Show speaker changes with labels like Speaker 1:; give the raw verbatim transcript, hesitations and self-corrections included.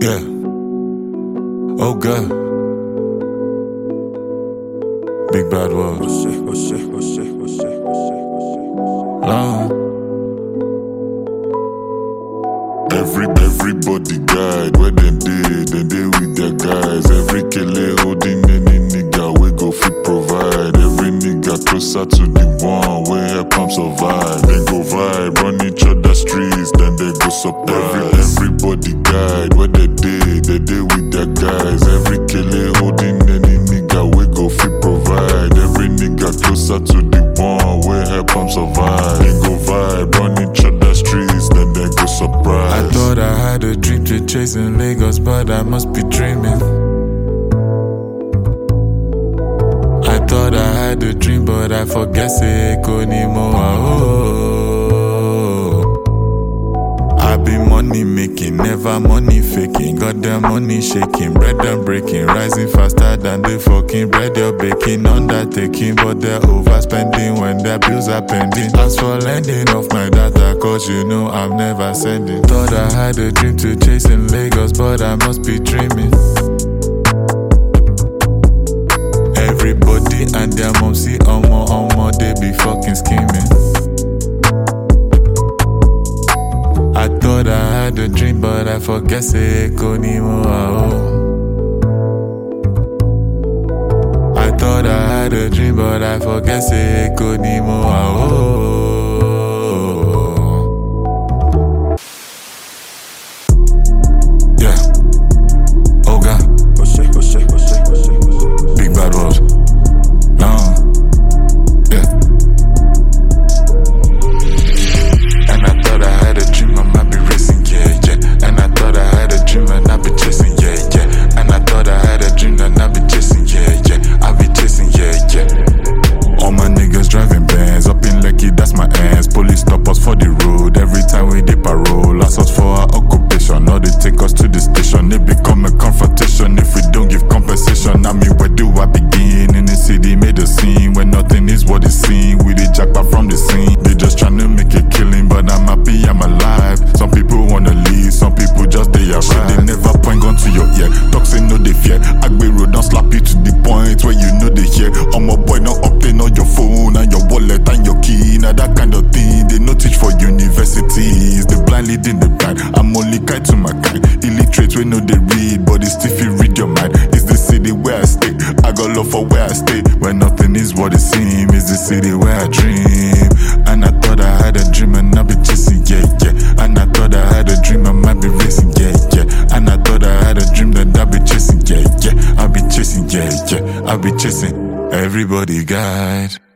Speaker 1: Yeah. Oh God. Big bad world. Long.
Speaker 2: Every everybody guide where them dey, them dey with their guys. Every kele holding any nigga we go fit provide. Every nigga closer to the one where help am survive. They go vibe, run each other streets, then they go surprise. Every, everybody guide where they dey, they dey with their guys. Every kele holding any nigga we go fit provide. Every nigga closer to the one where help am survive. They go vibe, run each other streets, then they go surprise.
Speaker 1: I thought I had a dream to chase in Lagos, but I must be dreaming. I thought I had a dream, but I forget say Konimo. Oh, I be money making, never money faking. Got their money shaking, bread and breaking, rising faster than the fucking bread you're baking. Undertaking, but they're overspending when their bills are pending. As for lending off my data, cause you know I'm never sending. Thought I had a dream to chase in Lagos, but I must be dreaming. Everybody and their mom see omo omo, they be fucking scheming. I thought I had a dream, but I forget say Konimo. Oh. I thought I had a dream, but I forget say Konimo. Oh. Yeah. Oh God. Big bad world. Long. Yeah. And I thought I had a dream, I might be racing, yeah, yeah. And I thought I had a dream and I'd be chasing, yeah, yeah. And I thought I had a dream and I'd be chasing, yeah, yeah. I'll be chasing, yeah, yeah. All my niggas driving Benz, up in Lekki, that's my ends. Police stop us for the road, every time we dey parole. Ask us for our occupation, or they take us to the station. It become a confrontation if we don't give compensation. I mean, where do I begin? In the city, made a scene where nothing is what it seems. We dey jackpot from the scene, they just tryna make a killing, but I'm happy I'm alive. Some people wanna leave, some people just they are shit. They never point gun to your ear, talk say no they fear. Agbero don't slap you to the point where you know they hear. I'm a boy, not update on your phone and your wallet and your key. Now that kind of thing they no teach for universities. They blind leading the blind. I'm only kind to my kind. Illiterate we know they read, but it's still feel read your mind. It's the city where I stay. I got love for where I stay. When nothing is what it seems. It's the city where I dream. And I thought I had a dream and I'd be chasing, yeah, yeah. And I thought I had a dream I might be racing, yeah, yeah. And I thought I had a dream that I'd be chasing, yeah, yeah. I'll be chasing, yeah, yeah. I'll be chasing. Everybody guide.